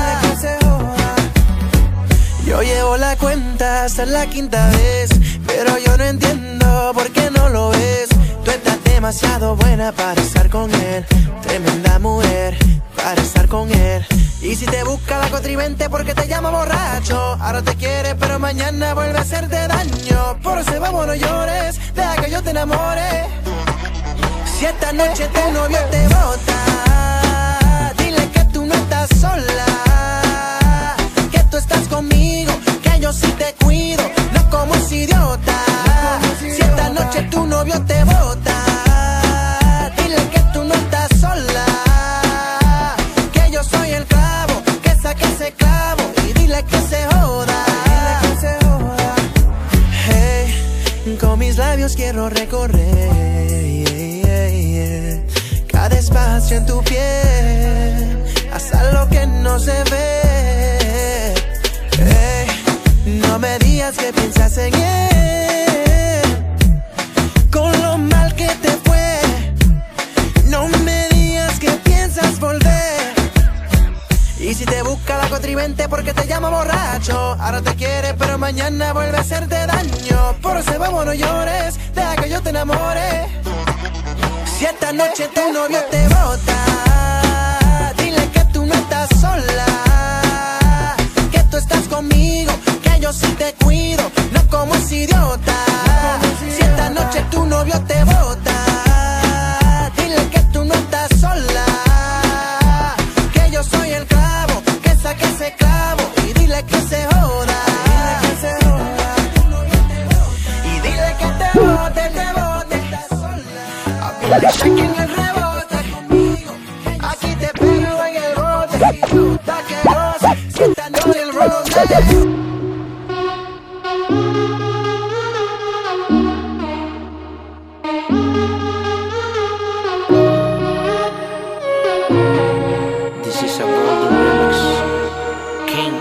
Yo llevo la cuenta hasta la quinta vez, pero yo no entiendo por qué no lo ves. Tú estás demasiado buena para estar con él, tremenda mujer para estar con él. Y si te busca la contrivente porque te llama borracho, ahora te quiere pero mañana vuelve a hacerte daño. Por eso vamos, no llores, deja que yo te enamore. Si esta noche tu novio te bota, dile que tú no estás sola, que tú estás conmigo, que yo sí te cuido, no como ese idiota. Si esta noche tu novio te bota, dile que tú no estás sola, que yo soy el clavo, que saque ese clavo y dile que se joda. quiero recorrer cada espacio en tu piel, hasta lo que no se ve. No me digas que piensas en él, con lo mal que te fue. No me digas que piensas volver. Y si te busca la contrivente porque te llama borracho, ahora te quiere pero mañana vuelve a hacerte daño. Por ese bobo no llores, deja que yo te enamore. Si esta noche tu novio te bota, dile que tú no estás sola, que tú estás conmigo, que yo sí te cuido, no como ese idiota. Si esta noche tu novio te bota, dile que tú no estás sola, que yo soy el clavo, que saque ese clavo y dile que se joda. Y dile que te bote, aquí en el rebote conmigo, aquí te pego en el bote, y tú estás que goce, si esta noche el roce. This is a golden remix. King.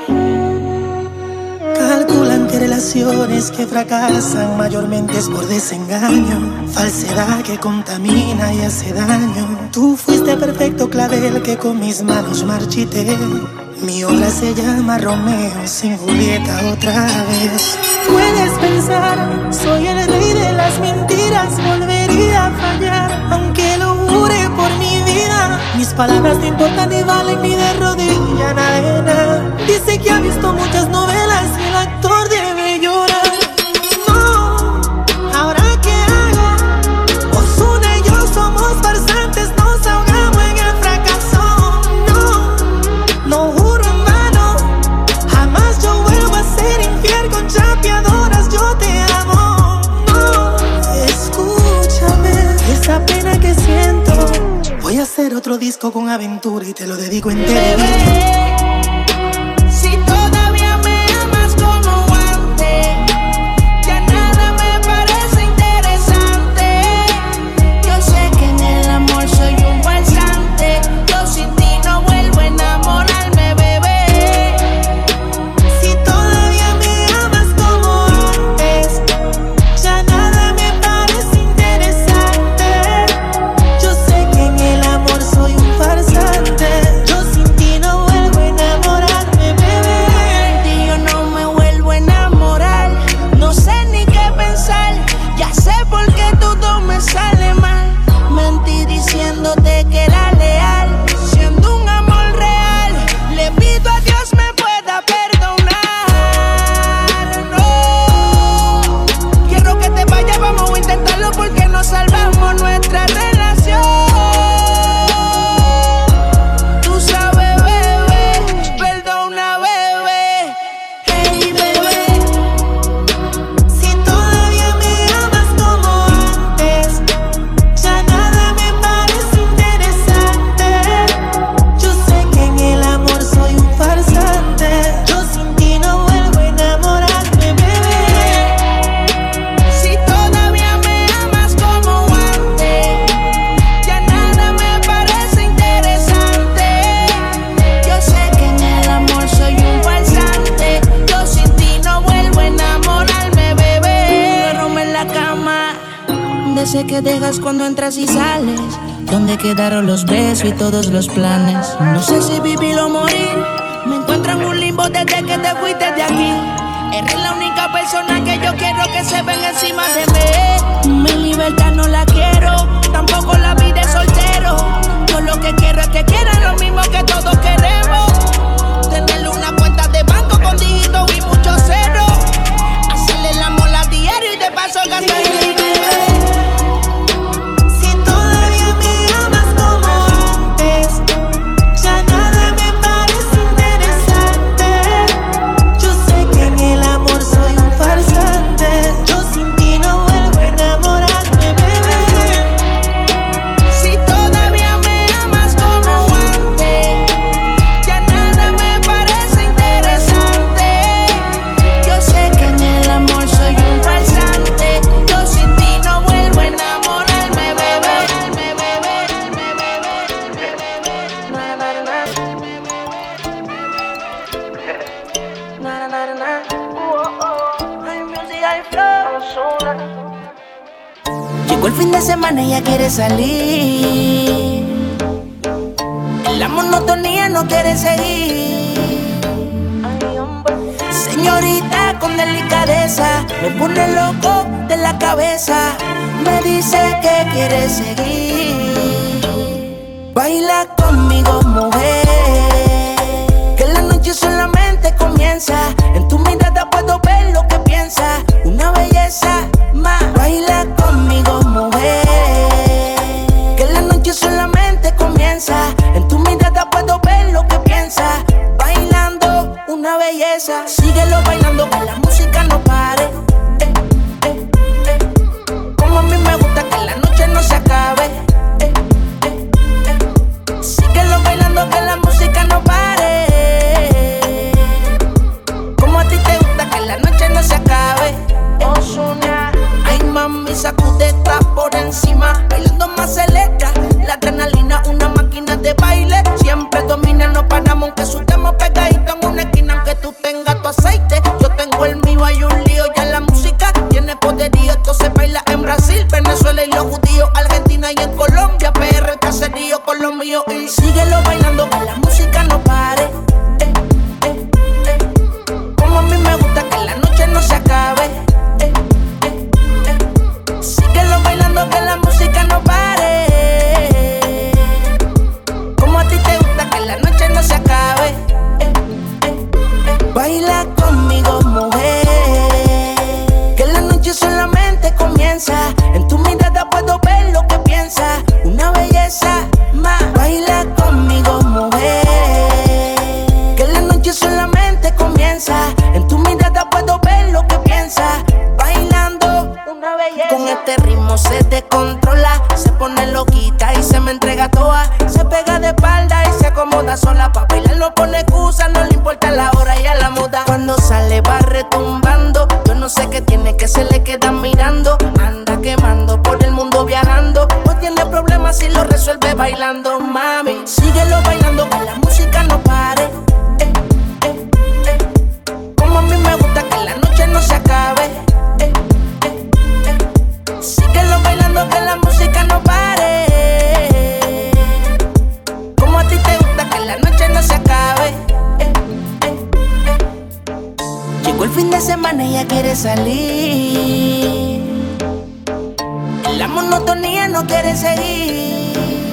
Calculan que relaciones que fracasan mayormente es por desengaño, falsedad que contamina y hace daño. Tú fuiste perfecto clavel que con mis manos marchité. Mi obra se llama Romeo sin Julieta otra vez. Puedes pensar, soy el rey de las mentiras, volvería a fallar, aunque lo jure por mi vida. Mis palabras no importan ni valen ni de rodilla nada. Dice que ha visto muchas novelas y el actor debe llorar. No, ¿ahora qué hago? Ozuna y yo somos farsantes, nos ahogamos en el fracaso. No juro en vano, jamás yo vuelvo a ser infiel con chapeadoras, yo te amo. No, escúchame, esa pena que siento. Voy a hacer otro disco con aventura y te lo dedico entero. Si todavía me amas como antes, ya nada me parece interesante. Yo sé que en el amor soy un farsante, yo sin ti no vuelvo a enamorarme, bebé. Si todavía me amas como antes, ya nada me parece interesante. Yo sé que en el amor soy un farsante, yo sin ti no vuelvo a enamorarme, bebé. De ti yo no me vuelvo a enamorar, no sé ni qué pensar, ya sé por qué todo me sale mal. Mentí diciéndote que era leal, siendo un amor real, le pido a Dios me pueda perdonar. No, quiero que te vayas, vamos a intentarlo porque no salvamos nuestra relación. Tú sabes, bebé, perdona, bebé. Hey, bebé. Si todavía me amas como antes, ya nada me parece interesante. Yo sé que en el amor soy un farsante, yo sin ti no vuelvo a enamorarme, bebé. Si todavía me amas como antes, ya nada me parece interesante. Yo sé que en el amor soy un farsante, yo sin ti no vuelvo a enamorarme, bebé. Duerme en la cama, de ese que dejas cuando entras y sales. ¿Dónde quedaron los besos y todos los planes? No sé si vivir o morir, me encuentro en un limbo desde que te fuiste de aquí. Eres la única persona que yo quiero que se ven encima de mí. Mi libertad no la quiero, tampoco la vida de soltero. Yo lo que quiero es que quieran lo mismo que todos queremos. Tenerle una cuenta de banco con dígitos y muchos ceros. Hacerle el amor a diario y de paso gastar el dinero. Si todavía me amas como antes, ya nada me parece interesante. Yo sé que en el amor soy un farsante, yo sin ti no vuelvo a enamorarme, bebé. semana ella quiere salir. En la monotonía no quiere seguir. Señorita con delicadeza, me pone loco de la cabeza. Me dice que quiere seguir. Baila conmigo, mujer, que la noche solamente comienza. En tu mirada puedo ver lo que piensas. Una belleza más. Baila conmigo, mujer, que la noche solamente comienza. En tu mirada puedo ver lo que piensas. Bailando, una belleza. Síguelo bailando, que la música no pare. Como a mí me gusta que la noche no se acabe. Síguelo bailando, que la música no pare. Como a ti te gusta que la noche no se acabe. Ozuna, ay mami, sacudeta por encima. Bailando más acelera, la adrenalina, una máquina de baile. Siempre domina, no paramos aunque sudemos pegaditos en una esquina. Aunque tú tengas tu aceite, yo tengo el mío, hay un lío. Ya la música tiene poderío, esto se baila en Brasil, Venezuela y los judíos, Argentina y en Colombia, PR, el caserío con los míos. Y síguelo bailando, que la música no pare. Como a mí me gusta que la noche no se acabe. Síguelo bailando, que la música no pare. Como a ti te gusta que la noche no se acabe. Baila conmigo, mujer, que la noche solamente comienza. En tu mirada puedo ver lo que piensas. Una belleza más. Baila conmigo, mujer, que la noche solamente comienza. En tu mirada puedo ver lo que piensas. Bailando, una belleza. Con este ritmo se descontrola, se pone loquita y se me entrega toda. Se pega de espalda y se acomoda sola. Pa' bailar no pone excusa, no le importa la hora y a la moda. Cuando sale va retumbando, yo no sé qué tiene que se le quedan mirando. Anda quemando por el mundo viajando. No tiene problemas si lo resuelve bailando, mami. Síguelo bailando, que la música no pare. Como a mí me gusta que la noche no se acabe. Síguelo bailando, que la música no pare. Como a ti te gusta que la noche no se acabe. Llegó el fin de semana y ella quiere salir. En la monotonía no quiere seguir.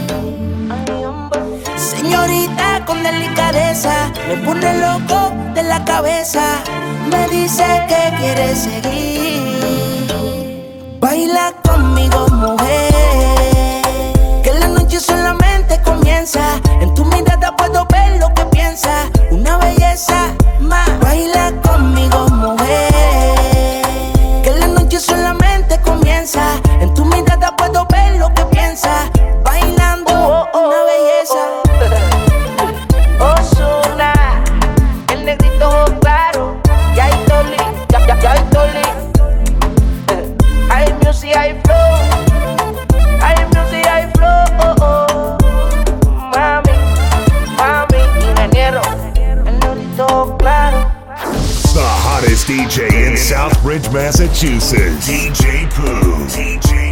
Señorita con delicadeza, me pone loco de la cabeza. Me dice que quiere seguir. Baila conmigo, mujer, que la noche solamente comienza. En tu mirada puedo ver lo que piensas. Una belleza más. Baila conmigo, mujer, que la noche solamente comienza. En tu mirada puedo ver lo que piensas. Bailando, una belleza. Ozuna, el negrito claro. Ya hay Toli, ya hay Toli. Hay music, hay flow. Hay music, hay flow. Mami, mami, ingeniero, el negrito claro. The hottest DJ in Southbridge, Massachusetts. DJ Pooh.